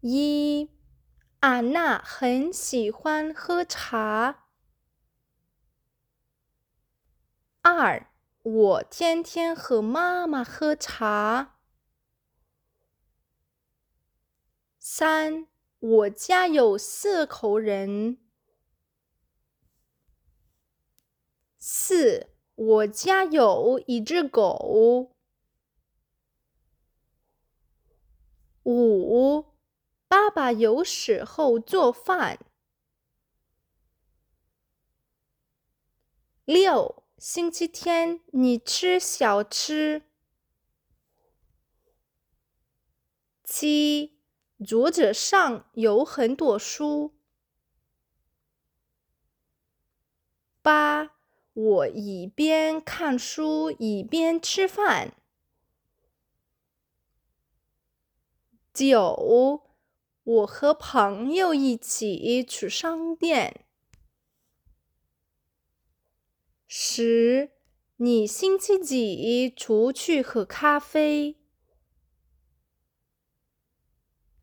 1. 安娜很喜欢喝茶。2. 我天天和妈妈喝茶。3. 我家有4口人。4. 我家有1只狗。5. 爸爸有时候做饭。6. 星期天你吃小吃。7. 桌子上有很多书。8. 我一边看书一边吃饭。9. 我和朋友一起去商店。10. 你星期几出去喝咖啡？